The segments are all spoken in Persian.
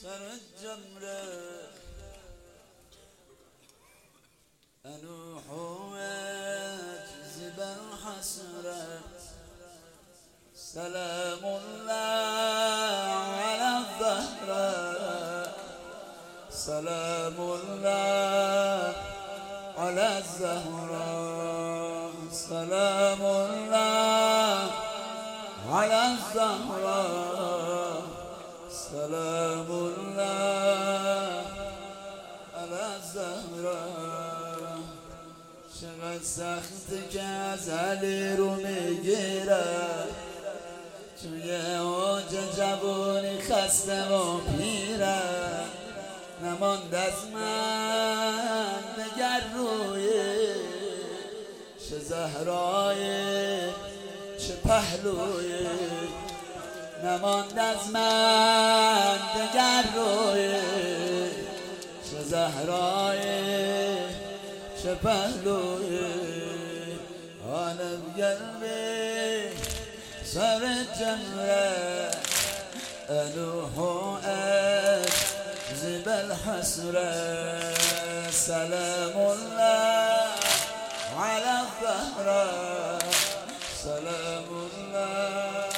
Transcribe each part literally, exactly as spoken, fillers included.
سر الجمرة أنوح وأجذب الحسرة سلام الله على الظهر سلام الله على الزهراء سلام الله على الزهراء سلام الله على الزهراء چقدر سخت که از علی رو میگیره توی اوج جوانی خسته و پیره نماند از من دگر روی چه زهرای چه پهلوی نماند از من دگر روی چه زهرای چه پهلوی عالم قلبی سر جمره أنوح أجذب الحسرة سلام الله على الظهر سلام الله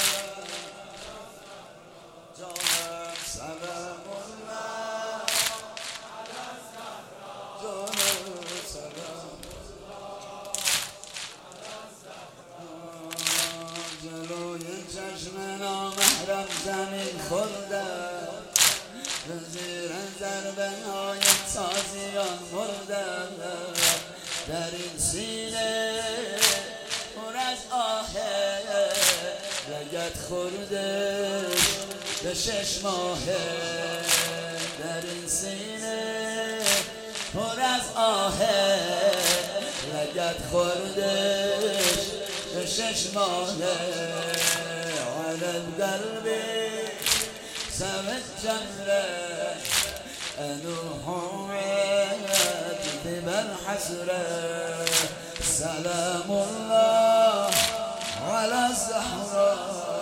جانم سلام الله على الزهراء جانم سلام الله على الزهراء جلوی چشم نامحرم زمین خوردم زیر ضربه های تازیان مردم در این سینه پر از آهه لگد خورده به شش ماهه در این سینه پر از آهه لگد خورده به شش ماهه على القلب سر الجمرة أنوح أجذب الحسرة سلام الله على الزهراء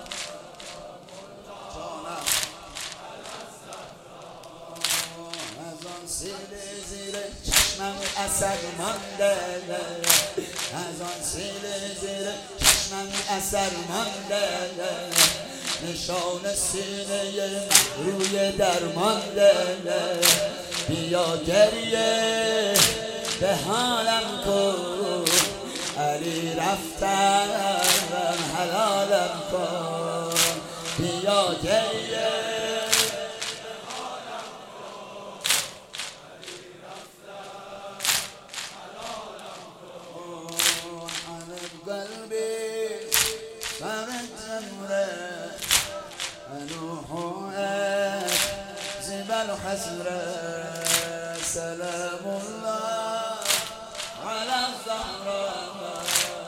از آن سیلی زیر چشمم اثر مانده از آن سیلی زیر چشمم اثر مانده نشان سینه روی درمانده بیا گریه به حالم کن علی رفتن حلالم کن بیا گریه به حالم کن علی رفتن حلالم کن على قلبي سر الجمره أنوح أجذب الحسرة سلام الله على الزهراء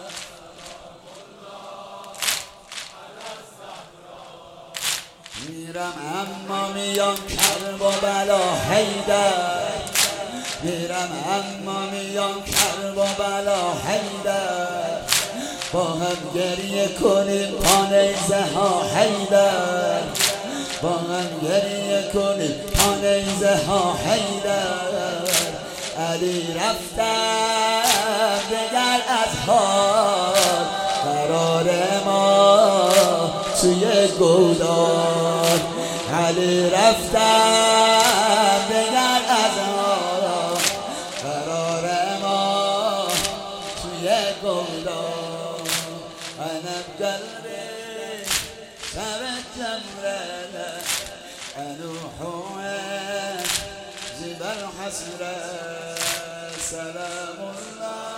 میرم اما میام کرب و بلا حیدر میرم اما میام کرب و بلا حیدر با هم گریه کنیم پانیزه ها حیدر با هم گریه کنیم پانیزه ها حیدر علی رفتم دگر از حال قرار ما توی گودار علی رفتم دگر از حال قرار ما توی گودار أنا بقلبي سر الجمرة أنوح أجذب الحسرة سلام الله